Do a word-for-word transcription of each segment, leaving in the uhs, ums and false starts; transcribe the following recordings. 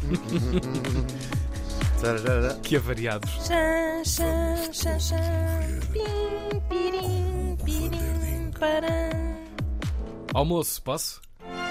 Que avariados. Xã, xã, xã, xã. Pim, pirim, pirim, param. Almoço, posso?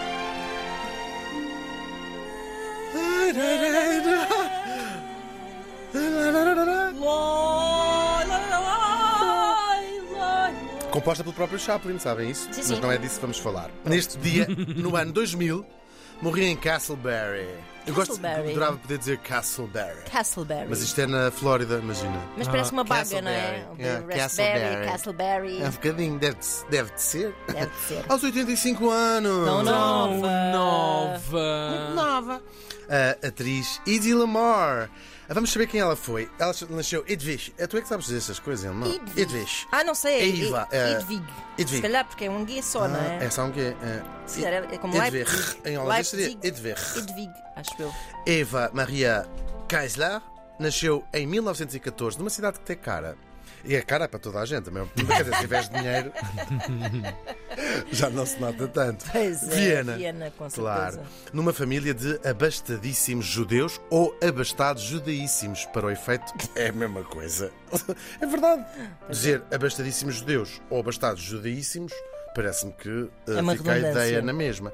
Composta pelo próprio Chaplin, sabem isso? Sim, Mas sim. não é disso que vamos falar. Neste dia, no ano dois mil, morri em Castleberry. Eu gosto, Castleberry. adorava poder dizer Castleberry. Castleberry. Mas isto é na Flórida, imagina. Mas parece uma baga, Castleberry. não é? O Yeah, Raspberry, Castleberry. Castleberry. É um bocadinho, deve de, deve de ser. Deve de ser. Aos oitenta e cinco anos. Tão nova. Nova. Nova. A atriz Edie Lamar. Vamos saber quem ela foi. Ela nasceu Edwige. É tu é que sabes dizer essas coisas, não? Edwige. Edwige. Ah, não sei. é Eva, Ed- eh, Edvig. Edvig. Se calhar porque é um guia só, não é? É só um quê? Se calhar é como Edwige. Leipzig. Em holandês seria Leipzig. Edwige. Edvig, acho eu. Eva Maria Keisler nasceu em mil novecentos e catorze numa cidade que tem cara. E é cara para toda a gente. Mesmo. Quer dizer, se tiveres dinheiro, já não se nota tanto. Pois é, Viena. Viena, com certeza. Claro. Numa família de abastadíssimos judeus ou abastados judaíssimos. Para o efeito, é a mesma coisa. É verdade. Dizer abastadíssimos judeus ou abastados judaíssimos parece-me que uh, É uma fica a redundância. ideia na mesma.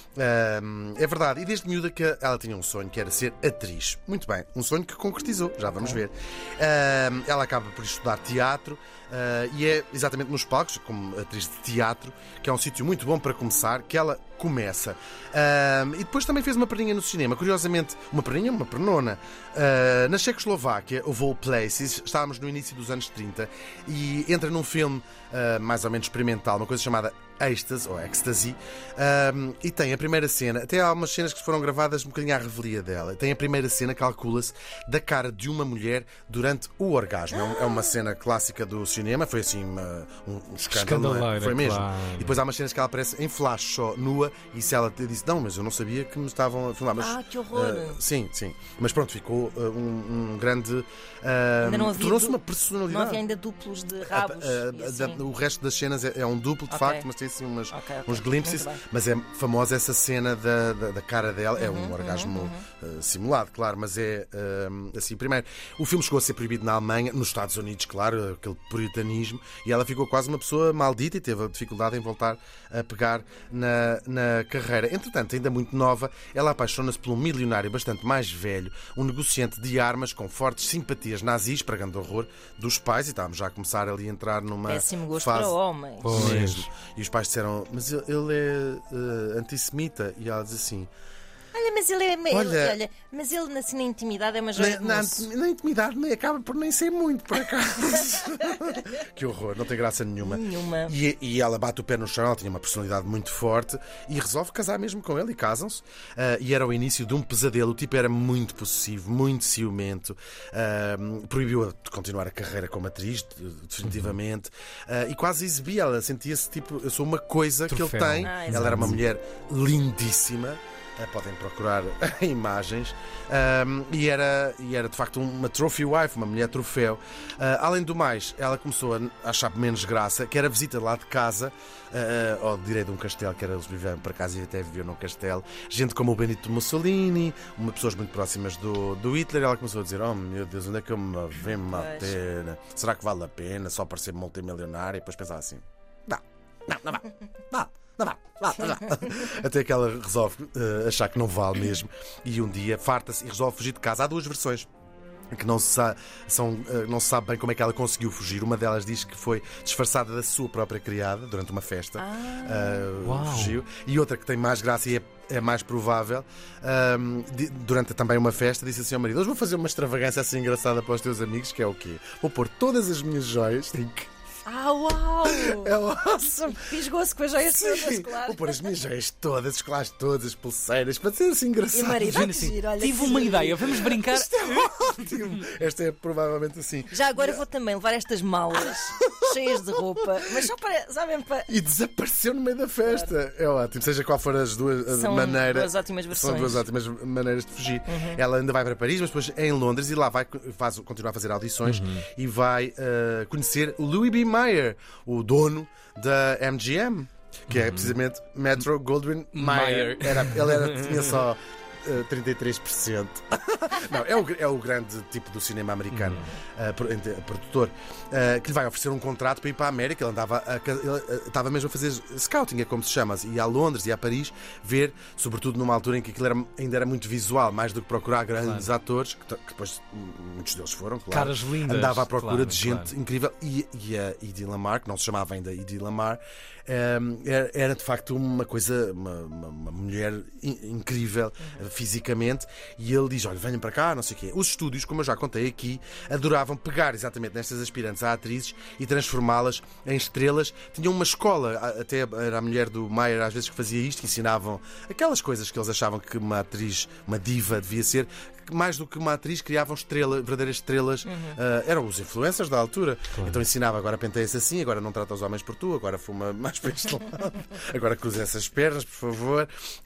Um, é verdade, e desde miúda que ela tinha um sonho que era ser atriz. Muito bem, um sonho que concretizou, já vamos ver. Um, ela acaba por estudar teatro uh, e é exatamente nos palcos, como atriz de teatro, que é um sítio muito bom para começar, que ela começa. Um, e depois também fez uma perninha no cinema, curiosamente, uma perninha, uma pernona. Uh, na Checoslováquia, of all places, estávamos no início dos anos trinta e entra num filme uh, mais ou menos experimental, uma coisa chamada Ecstasy, ou Ecstasy, um, e tem a primeira cena, até há umas cenas que foram gravadas um bocadinho à revelia dela. Tem a primeira cena, calcula-se, da cara de uma mulher durante o orgasmo. É um- É uma cena clássica do cinema, foi assim uma- um, um escândalo, não é? Escandaleira, Foi mesmo. claro. E depois há umas cenas que ela aparece em flash só, nua, e se ela te disse, não, mas eu não sabia que me estavam a filmar. Mas, Ah, que horror. uh, sim, sim. Mas pronto, ficou uh, um, um grande. Uh, Ainda não havia Tornou-se du- uma personalidade. Não havia ainda duplos de rabos. A- a- e a- assim. da- o resto das cenas é, é um duplo, de Ok. facto, mas tem assim umas, Ok, ok. uns glimpses. Muito bem. Mas é famosa essa cena da, da, da cara dela. É Uhum, um orgasmo uh, simulado, claro, mas é uh, assim. Primeiro, o filme chegou a ser proibido na Alemanha, nos Estados Unidos, claro, aquele puritanismo, e ela ficou quase uma pessoa maldita e teve a dificuldade em voltar a pegar na, na carreira. Entretanto, ainda muito nova, ela apaixona-se por um milionário bastante mais velho, um negociante de armas com fortes simpatias nazis, para grande horror dos pais, e estávamos já a começar ali a entrar numa Péssimo gosto fase para homens. Pois. mesmo. E os pais disseram, mas ele, ele é eh, antissemita. E ela diz assim, Olha, mas ele é. ele- Olha- olha, mas ele assim, na intimidade é uma joia na, de moço. na, na intimidade nem acaba por nem ser muito, por acaso. Que horror, não tem graça nenhuma. Nenhuma. E, e ela bate o pé no chão, ela tinha uma personalidade muito forte e resolve casar mesmo com ele, e casam-se. Ah, e era o início de um pesadelo. O tipo era muito possessivo, muito ciumento, ah, proibiu-a de continuar a carreira como atriz, de- definitivamente, ah, e quase exibia. Ela sentia-se tipo, eu sou uma coisa que Troféu. ele tem. Ah, Ela era uma exato. mulher lindíssima. Ah, podem procurar imagens. Um, e, era, e era de facto uma trophy wife, uma mulher troféu. Ah, além do mais, ela começou a achar menos graça, que era a visita lá de casa, uh, ou direi de um castelo, que era eles viviam para casa e até viviam num castelo. Gente como o Benito Mussolini, uma, pessoas muito próximas do, do Hitler. Ela começou a dizer: oh meu Deus, onde é que eu me venho manter? Será que vale a pena só para ser multimilionário? E depois pensava assim: não, não, não vale, vale. Não vá, vá, vá. Até que ela resolve uh, achar que não vale mesmo. E um dia farta-se e resolve fugir de casa. Há duas versões que não se, sa- são, uh, não se sabe bem como é que ela conseguiu fugir. Uma delas diz que foi disfarçada da sua própria criada durante uma festa. Uh, Uau. fugiu. E outra que tem mais graça e é, é mais provável, um, di- durante também uma festa, disse assim ao marido: hoje vou fazer uma extravagância assim engraçada para os teus amigos, que é o quê? Vou pôr todas as minhas joias. Tink. Ah, uau! É awesome. Fisgou-se com as joias todas, Sim, claro. vou pôr as minhas joias todas, os colares todas, as pulseiras, para ser assim E o engraçado. marido, Imagina ah, que assim, giro, olha, tive que uma giro. ideia, vamos brincar. Isto é ótimo. Esta é provavelmente assim. Já agora eu vou também levar estas malas cheias de roupa, mas só para, sabem, para... E desapareceu no meio da festa. É ótimo. Seja qual for as duas a São maneira. duas ótimas São versões. duas ótimas maneiras de fugir. Ela ainda vai para Paris, mas depois é em Londres e lá vai faz, continuar a fazer audições e vai uh, conhecer Louis B. Mayer, o dono da M G M, que é precisamente Metro Goldwyn Mayer. Mayer. Era, ele era, tinha só uh, trinta e três por cento. Não, é o, é o grande tipo do cinema americano, uhum. uh, pro- ente- produtor, uh, que lhe vai oferecer um contrato para ir para a América. Ele andava a, ca- ele, uh, estava mesmo a fazer scouting, é como se chama, ia a Londres e a Paris ver, sobretudo numa altura em que aquilo era, ainda era muito visual, mais do que procurar grandes Claro. atores, que, que depois muitos deles foram, claro. Caras lindas. Andava à procura Claro, de gente claro. incrível. E, e a Edie Lamar, que não se chamava ainda Edie Lamar, um, era, era de facto uma coisa, uma, uma, uma mulher in- incrível uh, fisicamente. E ele diz: olha, venham para cá, não sei o quê. Os estúdios, como eu já contei aqui, adoravam pegar exatamente nestas aspirantes a atrizes e transformá-las em estrelas. Tinham uma escola, a- até era a mulher do Mayer às vezes que fazia isto, que ensinavam aquelas coisas que eles achavam que uma atriz, uma diva devia ser. Mais do que uma atriz, criavam estrela, verdadeiras estrelas. Uhum. Uh, eram os influencers da altura. Claro. Então ensinava: agora penteia-se assim, agora não trata os homens por tu, agora fuma mais para este lado, agora cruza essas pernas, por favor.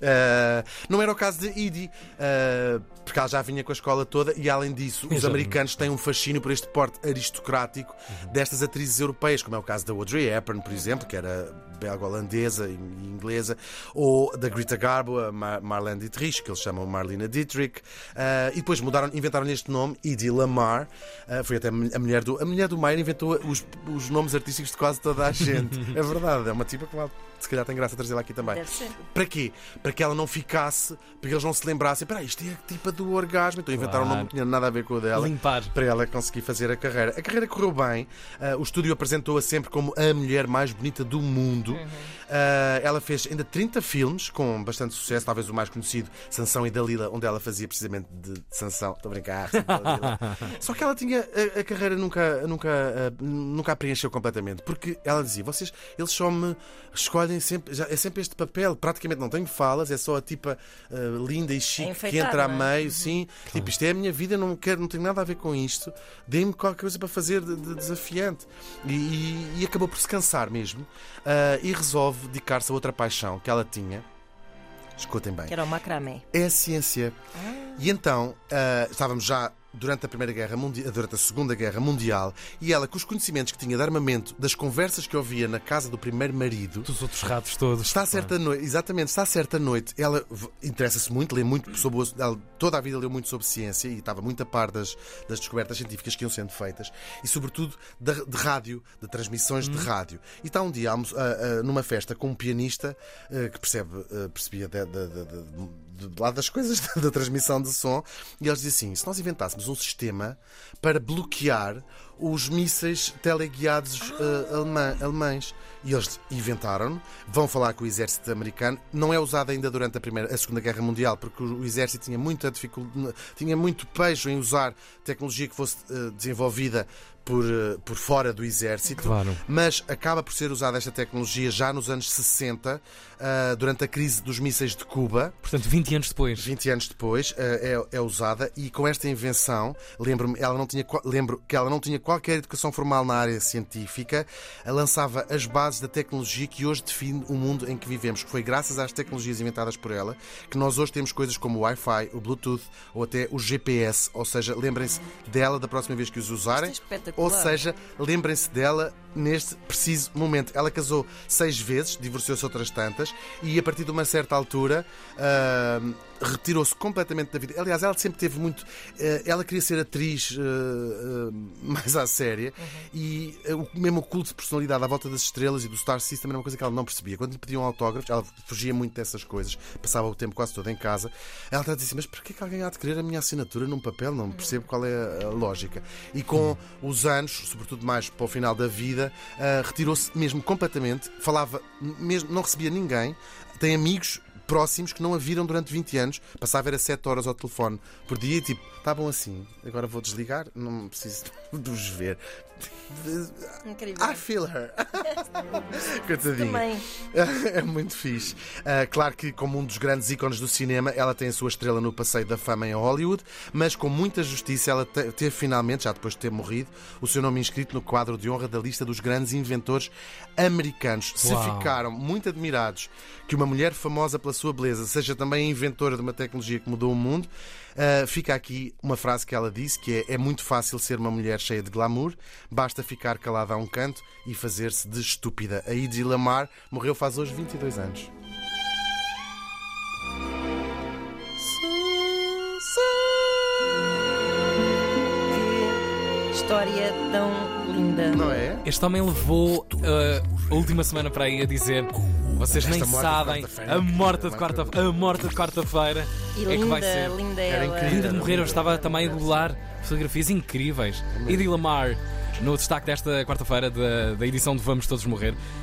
Uh, não era o caso de Edie, uh, porque ela já vinha com a escola toda. E além disso, os Já- americanos têm um fascínio por este porte aristocrático destas atrizes europeias, como é o caso da Audrey Hepburn, por exemplo, que era belga-holandesa e inglesa, ou da Greta Garbo, a Mar Marlene Dietrich, que eles chamam Marlene Dietrich. Uh, e depois mudaram, inventaram este nome, Edie Lamar. Uh, foi até a mulher do. A mulher do Mayer inventou os, os nomes artísticos de quase toda a gente. É verdade, é uma tipa que vale. Se calhar tem graça trazê-la aqui também. Deve ser. Para quê? Para que ela não ficasse, para que eles não se lembrassem: espera, isto é a tipa do orgasmo. Então inventaram um nome que não tinha nada a ver com o dela. Limpar. Para ela conseguir fazer a carreira. A carreira correu bem. Uh, o estúdio apresentou-a sempre como a mulher mais bonita do mundo. Uhum. Uh, ela fez ainda trinta filmes com bastante sucesso. Talvez o mais conhecido, Sansão e Dalila, onde ela fazia precisamente de Sansão. Estou a brincar. Dalila. Só que ela tinha a, a carreira nunca, nunca, uh, nunca a preencheu completamente. Porque ela dizia: vocês, eles só me escolhem sempre, já, é sempre este papel. Praticamente não tenho falas, é só a tipa uh, linda e chique que enfeitada, entra a não é? meio. Sim, tipo, isto é a minha vida, não quero, não tenho nada a ver com isto. Dê-me qualquer coisa para fazer de, de desafiante. E, e, e acabou por se cansar mesmo, uh, e resolve dedicar-se a outra paixão que ela tinha. Escutem bem. Que era o macramé. É a ciência. E então, uh, estávamos já durante a Primeira Guerra Mundial, durante a Segunda Guerra Mundial, e ela, com os conhecimentos que tinha de armamento, das conversas que ouvia na casa do primeiro marido, Dos outros ratos todos. está certa noite, exatamente, está certa noite, ela v- interessa-se muito, lê muito sobre o- ela, toda a vida leu muito sobre ciência e estava muito a par das, das descobertas científicas que iam sendo feitas e, sobretudo, da- de rádio, de transmissões de rádio. E está um dia almo- a- a- numa festa com um pianista eh, que percebe, eh, percebia de, de, de, de, de lá das coisas da, da transmissão de som, e eles dizem assim: se nós inventássemos um sistema para bloquear os mísseis teleguiados eh, alemã- alemães. E eles inventaram, vão falar com o exército americano. Não é usado ainda durante a, primeira, a Segunda Guerra Mundial, porque o, o exército tinha muita dificuldade, tinha muito pejo em usar tecnologia que fosse eh, desenvolvida por, eh, por fora do exército. Claro. Mas acaba por ser usada esta tecnologia já nos anos sessenta, ah, durante a crise dos mísseis de Cuba. Portanto, vinte anos depois. vinte anos depois, eh, é, é usada, e com esta invenção, lembro-me, ela não tinha, qua- lembro que ela não tinha qualquer educação formal na área científica, ela lançava as bases da tecnologia que hoje define o mundo em que vivemos, que foi graças às tecnologias inventadas por ela que nós hoje temos coisas como o Wi-Fi, o Bluetooth ou até o G P S. Ou seja, lembrem-se dela da próxima vez que os usarem. Isto é espetacular. Ou seja, lembrem-se dela neste preciso momento. Ela casou seis vezes, divorciou-se outras tantas, e a partir de uma certa altura ah, retirou-se completamente da vida. Aliás, ela sempre teve muito. ah, ela queria ser atriz ah, ah, mais à séria, e ah, o mesmo culto de personalidade à volta das estrelas e do Star System era uma coisa que ela não percebia. Quando lhe pediam autógrafos, ela fugia muito dessas coisas, passava o tempo quase todo em casa. Ela estava a dizer assim: mas porquê que alguém há de querer a minha assinatura num papel? Não percebo qual é a lógica. E com os anos, sobretudo mais para o final da vida, ah, retirou-se mesmo completamente, falava mesmo, não recebia ninguém, tem amigos próximos que não a viram durante vinte anos, passava era sete horas ao telefone por dia, e tipo, está bom assim, agora vou desligar, não preciso de os ver. Incrível. I feel her. Coitadinha. Também. É muito fixe. Uh, claro que, como um dos grandes ícones do cinema, ela tem a sua estrela no Passeio da Fama em Hollywood, mas com muita justiça ela te- teve finalmente, já depois de ter morrido, o seu nome inscrito no quadro de honra da lista dos grandes inventores americanos. Se Uau. ficaram muito admirados que uma mulher famosa pela sua beleza seja também a inventora de uma tecnologia que mudou o mundo, uh, fica aqui uma frase que ela disse, que é: é muito fácil ser uma mulher cheia de glamour, basta ficar calada a um canto e fazer-se de estúpida. A Edie Lamar morreu faz hoje vinte e dois anos. história tão linda. Não é? Este homem levou uh, a última semana para aí a dizer: vocês Esta nem morte de sabem, quarta-feira a é morte de incrível, quarta a morte de quarta-feira E é que linda, vai ser. linda Era ela. incrível. Linda de morrer, eu estava também a googlar fotografias incríveis. Idi Lamar, no destaque desta quarta-feira da, da edição de Vamos Todos Morrer.